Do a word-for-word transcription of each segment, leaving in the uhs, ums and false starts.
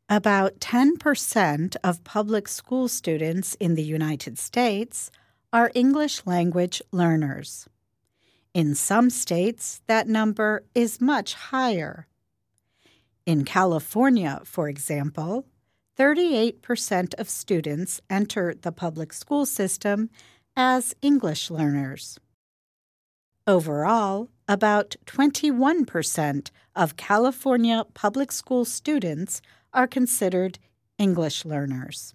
About ten percent of public school students in the United States are English language learners. In some states, that number is much higher. In California, for example, thirty-eight percent of students enter the public school system as English learners. Overall, about twenty-one percent of California public school students are considered English learners.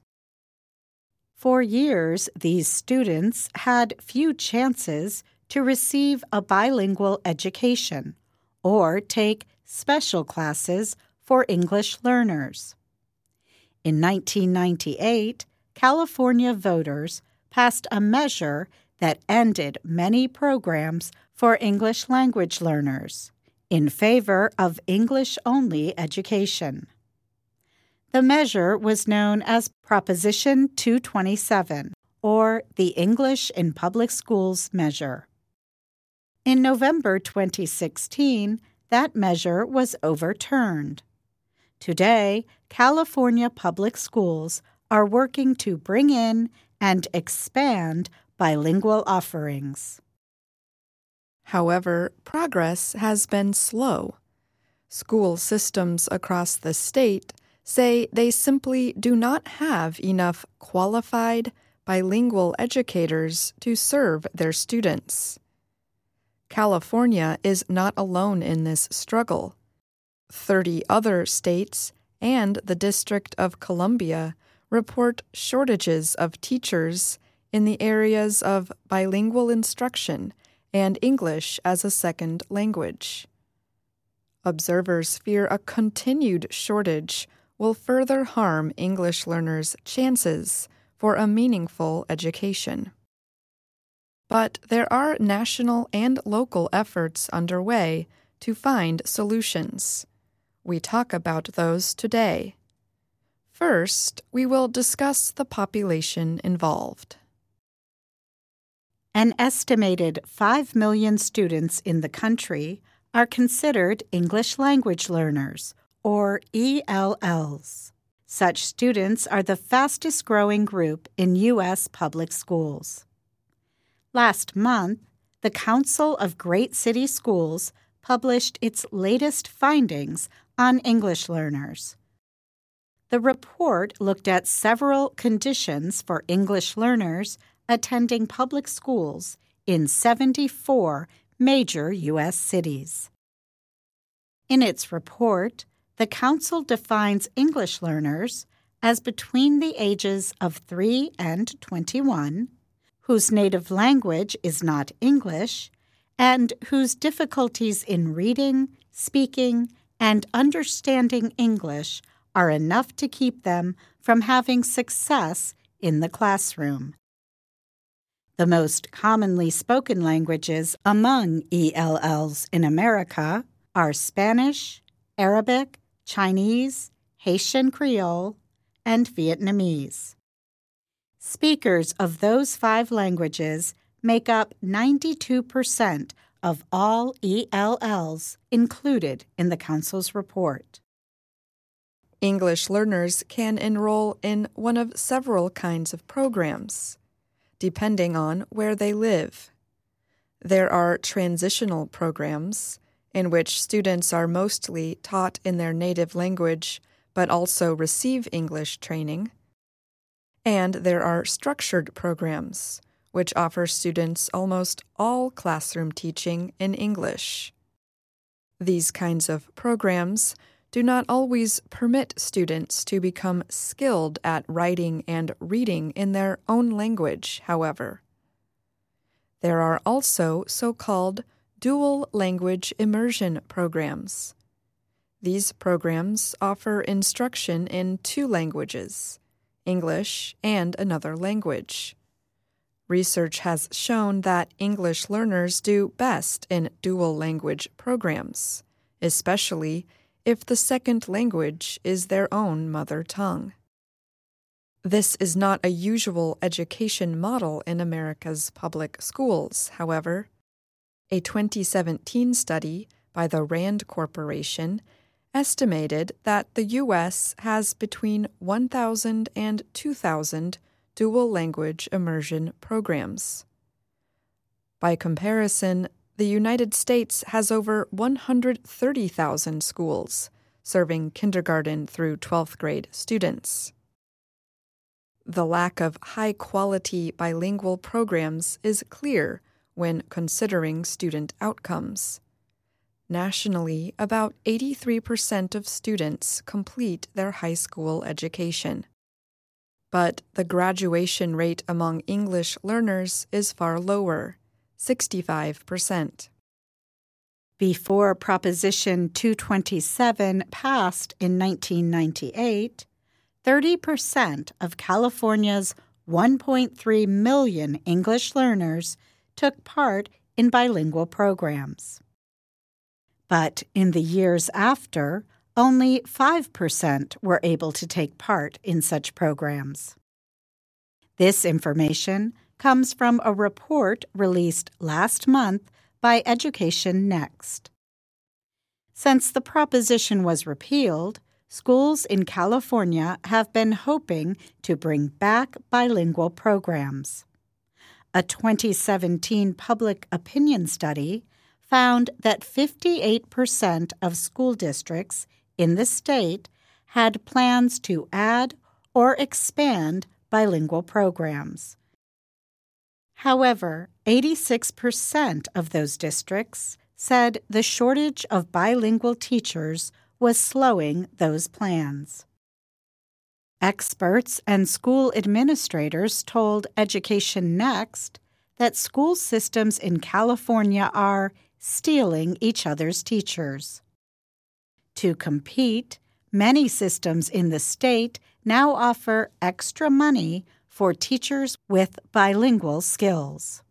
For years, these students had few chances to receive a bilingual education or take special classes for English learners. In nineteen ninety-eight, California voters passed a measure that ended many programs for English language learners in favor of English-only education. The measure was known as Proposition two twenty-seven, or the English in Public Schools measure. In November twenty sixteen, that measure was overturned. Today, California public schools are working to bring in and expand bilingual offerings. However, progress has been slow. School systems across the state say they simply do not have enough qualified bilingual educators to serve their students. California is not alone in this struggle. Thirty other states and the District of Columbia report shortages of teachers in the areas of bilingual instruction and English as a second language. Observers fear a continued shortage will further harm English learners' chances for a meaningful education. But there are national and local efforts underway to find solutions. We talk about those today. First, we will discuss the population involved. An estimated five million students in the country are considered English language learners, or E L Ls. Such students are the fastest-growing group in U S public schools. Last month, the Council of Great City Schools published its latest findings on English learners. The report looked at several conditions for English learners attending public schools in seventy-four major U S cities. In its report, the Council defines English learners as between the ages of three and twenty-one, whose native language is not English, and whose difficulties in reading, speaking, and understanding English are enough to keep them from having success in the classroom. The most commonly spoken languages among E L Ls in America are Spanish, Arabic, Chinese, Haitian Creole, and Vietnamese. Speakers of those five languages make up ninety-two percent of all E L Ls included in the Council's report. English learners can enroll in one of several kinds of programs, depending on where they live. There are transitional programs, in which students are mostly taught in their native language but also receive English training. And there are structured programs, which offer students almost all classroom teaching in English. These kinds of programs do not always permit students to become skilled at writing and reading in their own language, however. There are also so-called dual language immersion programs. These programs offer instruction in two languages, English and another language. Research has shown that English learners do best in dual language programs, especially if the second language is their own mother tongue. This is not a usual education model in America's public schools, however. A twenty seventeen study by the RAND Corporation estimated that the U S has between one thousand and two thousand dual language immersion programs. By comparison, the United States has over one hundred thirty thousand schools, serving kindergarten through twelfth grade students. The lack of high-quality bilingual programs is clear when considering student outcomes. Nationally, about eighty-three percent of students complete their high school education. But the graduation rate among English learners is far lower, sixty-five percent. Before Proposition two twenty-seven passed in nineteen ninety-eight, thirty percent of California's one point three million English learners took part in bilingual programs. But in the years after, only five percent were able to take part in such programs. This information comes from a report released last month by Education Next. Since the proposition was repealed, schools in California have been hoping to bring back bilingual programs. A twenty seventeen public opinion study found that fifty-eight percent of school districts in the state had plans to add or expand bilingual programs. However, eighty-six percent of those districts said the shortage of bilingual teachers was slowing those plans. Experts and school administrators told Education Next that school systems in California are stealing each other's teachers. To compete, many systems in the state now offer extra money for teachers with bilingual skills.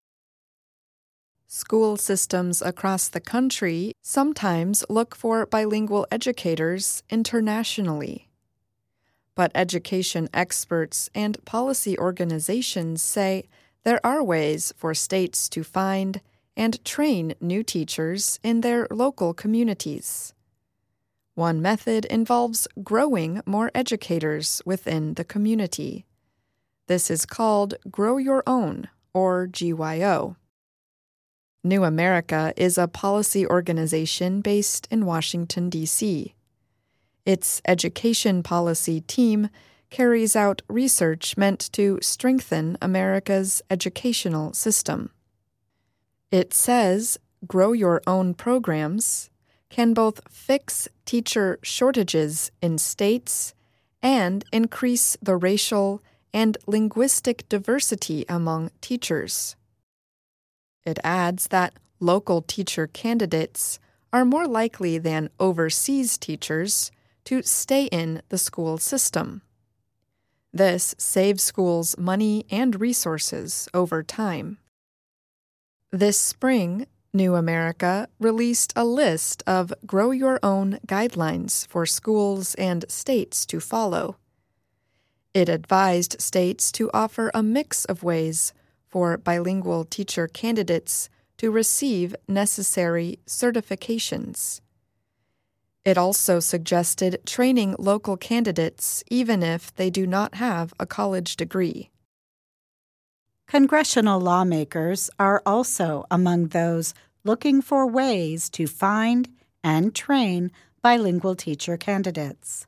School systems across the country sometimes look for bilingual educators internationally. But education experts and policy organizations say there are ways for states to find and train new teachers in their local communities. One method involves growing more educators within the community. This is called Grow Your Own, or G Y O. New America is a policy organization based in Washington, D C Its education policy team carries out research meant to strengthen America's educational system. It says Grow Your Own programs can both fix teacher shortages in states and increase the racial and linguistic diversity among teachers. It adds that local teacher candidates are more likely than overseas teachers to stay in the school system. This saves schools money and resources over time. This spring, New America released a list of Grow Your Own guidelines for schools and states to follow. It advised states to offer a mix of ways for bilingual teacher candidates to receive necessary certifications. It also suggested training local candidates even if they do not have a college degree. Congressional lawmakers are also among those looking for ways to find and train bilingual teacher candidates.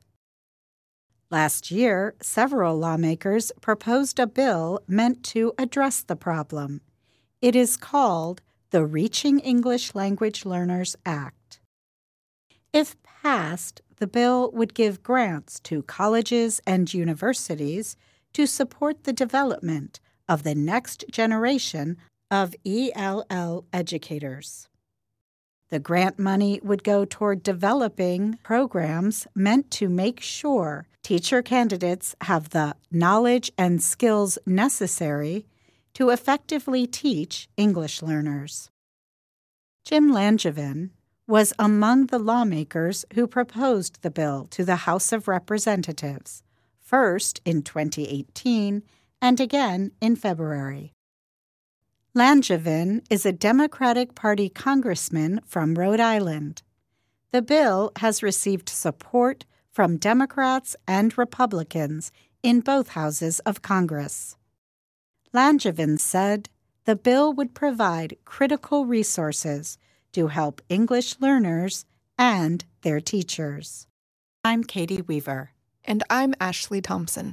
Last year, several lawmakers proposed a bill meant to address the problem. It is called the Reaching English Language Learners Act. If passed, the bill would give grants to colleges and universities to support the development of the next generation of E L L educators. The grant money would go toward developing programs meant to make sure teacher candidates have the knowledge and skills necessary to effectively teach English learners. Jim Langevin was among the lawmakers who proposed the bill to the House of Representatives, first in twenty eighteen and again in February. Langevin is a Democratic Party congressman from Rhode Island. The bill has received support from Democrats and Republicans in both houses of Congress. Langevin said the bill would provide critical resources to help English learners and their teachers. I'm Katie Weaver. And I'm Ashley Thompson.